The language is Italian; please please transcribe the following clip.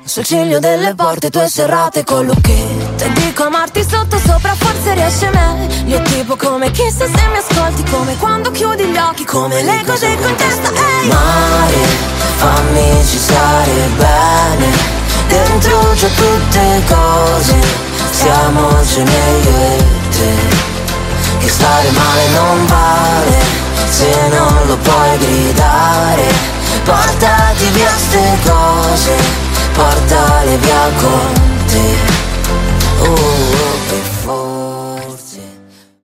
sul ciglio delle porte tue serrate con Lucchetta. E dico amarti sotto sopra forse riesce meglio, tipo come chissà se mi ascolti, come quando chiudi gli occhi, come le cose con testa. Ehi mare, fammi ci stare bene, dentro c'è tutte cose, siamocene io e te, che stare male non vale, se non lo puoi gridare, portati via ste cose, portale via con te.